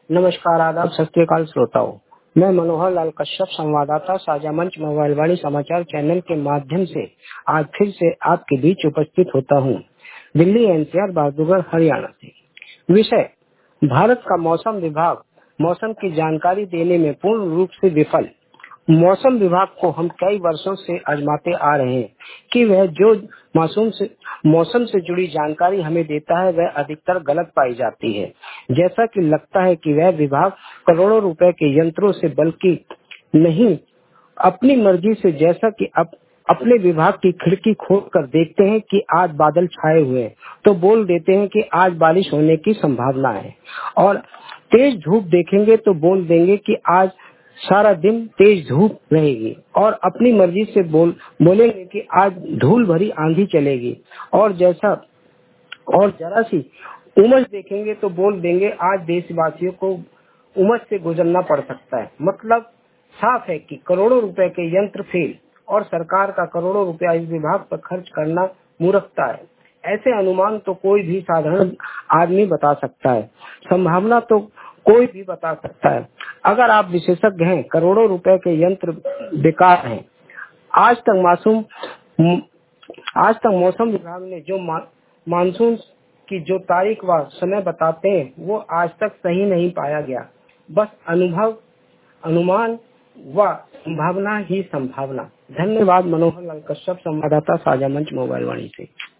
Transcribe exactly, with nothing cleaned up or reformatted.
नमस्कार, आदाब, सत श्री अकाल श्रोताओं। मैं मनोहर लाल कश्यप, संवाददाता साझा मंच मोबाइल वाणी समाचार चैनल के माध्यम से आज फिर से आपके बीच उपस्थित होता हूं। दिल्ली एनसीआर बागडोगर हरियाणा से। विषय: भारत का मौसम विभाग मौसम की जानकारी देने में पूर्ण रूप से विफल। मौसम विभाग को हम कई वर्षों से आजमाते आ रहे हैं कि वह जो मौसम से मौसम से जुड़ी जानकारी हमें देता है वह अधिकतर गलत पाई जाती है। जैसा कि लगता है कि वह विभाग करोड़ों रुपए के यंत्रों से बल्कि नहीं अपनी मर्जी से, जैसा कि अप, अपने विभाग की खिड़की खोल कर देखते हैं कि आज बादल छाए हुए हैं तो बोल देते हैं कि आज बारिश होने की संभावना है, और तेज धूप देखेंगे तो बोल देंगे कि आज सारा दिन तेज धूप रहेगी, और अपनी मर्जी से बोल बोलेंगे कि आज धूल भरी आंधी चलेगी, और जैसा और जरा सी उमस देखेंगे तो बोल देंगे आज देशवासियों को उमस से गुजरना पड़ सकता है। मतलब साफ है कि करोड़ों रुपए के यंत्र फेल और सरकार का करोड़ों रुपया इस विभाग पर खर्च करना मूर्खता है। ऐसे अनुमान तो कोई भी साधारण आदमी बता सकता है, संभावना तो कोई भी बता सकता है। अगर आप विशेषज्ञ हैं, करोड़ों रुपए के यंत्र बेकार हैं। आज तक मासूम आज तक मौसम विभाग ने जो मा, मानसून की जो तारीख व समय बताते हैं वो आज तक सही नहीं पाया गया। बस अनुभव, अनुमान व संभावना ही संभावना। धन्यवाद। मनोहर लाल कश्यप, संवाददाता साझा मंच मोबाइल वाणी से।